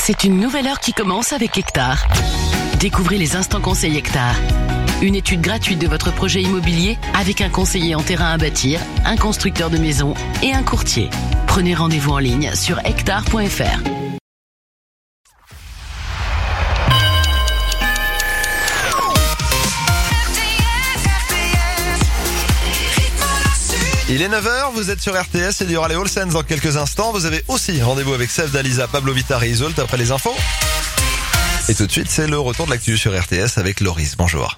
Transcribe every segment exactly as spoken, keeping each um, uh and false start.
C'est une nouvelle heure qui commence avec Hectare. Découvrez les instants conseils Hectare. Une étude gratuite de votre projet immobilier avec un conseiller en terrain à bâtir, un constructeur de maisons et un courtier. Prenez rendez-vous en ligne sur hectare point f r. Il est neuf heures, vous êtes sur R T S et il y aura les All Sense dans quelques instants. Vous avez aussi rendez-vous avec Sef Dalisa, Pablo Vittar et Isolt après les infos. Et tout de suite, c'est le retour de l'actu sur R T S avec Loris. Bonjour.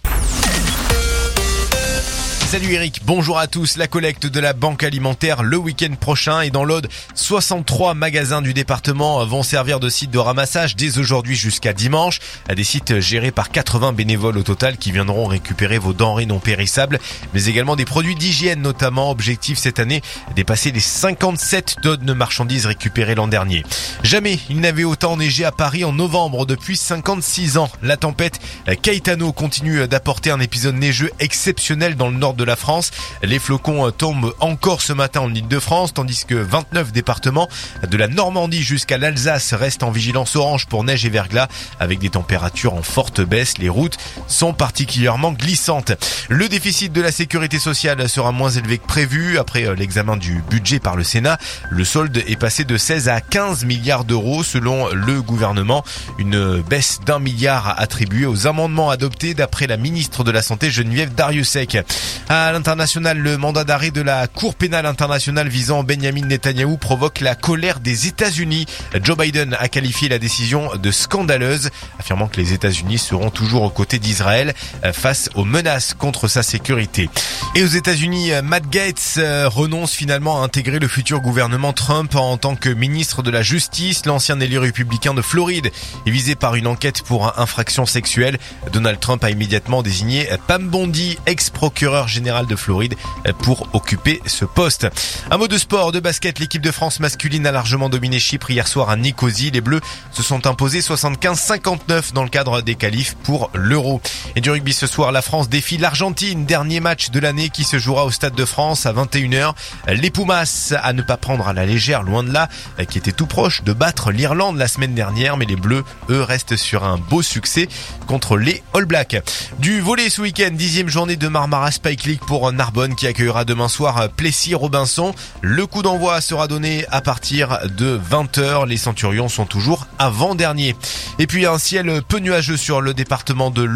Salut Eric, bonjour à tous. La collecte de la banque alimentaire le week-end prochain et dans l'Aude, soixante-trois magasins du département vont servir de site de ramassage dès aujourd'hui jusqu'à dimanche. Des sites gérés par quatre-vingts bénévoles au total qui viendront récupérer vos denrées non périssables, mais également des produits d'hygiène notamment. Objectif cette année, dépasser les cinquante-sept tonnes de marchandises récupérées l'an dernier. Jamais il n'avait autant neigé à Paris en novembre depuis cinquante-six ans. La tempête Caetano continue d'apporter un épisode neigeux exceptionnel dans le nord de la France. Les flocons tombent encore ce matin en Île-de-France, tandis que vingt-neuf départements de la Normandie jusqu'à l'Alsace restent en vigilance orange pour neige et verglas, avec des températures en forte baisse. Les routes sont particulièrement glissantes. Le déficit de la sécurité sociale sera moins élevé que prévu. Après l'examen du budget par le Sénat, le solde est passé de seize à quinze milliards d'euros selon le gouvernement. Une baisse d'un milliard attribuée aux amendements adoptés d'après la ministre de la Santé Geneviève Darrieussecq. À l'international, le mandat d'arrêt de la Cour pénale internationale visant Benyamin Netanyahou provoque la colère des États-Unis. Joe Biden a qualifié la décision de scandaleuse, affirmant que les États-Unis seront toujours aux côtés d'Israël face aux menaces contre sa sécurité. Et aux États-Unis, Matt Gaetz renonce finalement à intégrer le futur gouvernement Trump en tant que ministre de la Justice. L'ancien élu républicain de Floride est visé par une enquête pour infraction sexuelle. Donald Trump a immédiatement désigné Pam Bondi, ex-procureur général de Floride, pour occuper ce poste. Un mot de sport, de basket, l'équipe de France masculine a largement dominé Chypre hier soir à Nicosie. Les Bleus se sont imposés soixante-quinze à cinquante-neuf dans le cadre des qualifs pour l'Euro. Et du rugby ce soir, la France défie l'Argentine, dernier match de l'année qui se jouera au Stade de France à vingt et une heures. Les Pumas à ne pas prendre à la légère, loin de là, qui étaient tout proches de battre l'Irlande la semaine dernière, mais les Bleus, eux, restent sur un beau succès contre les All Blacks. Du volley ce week-end, dixième journée de Marmara Spike League pour Narbonne qui accueillera demain soir Plessis-Robinson. Le coup d'envoi sera donné à partir de vingt heures. Les Centurions sont toujours avant-derniers. Et puis un ciel peu nuageux sur le département de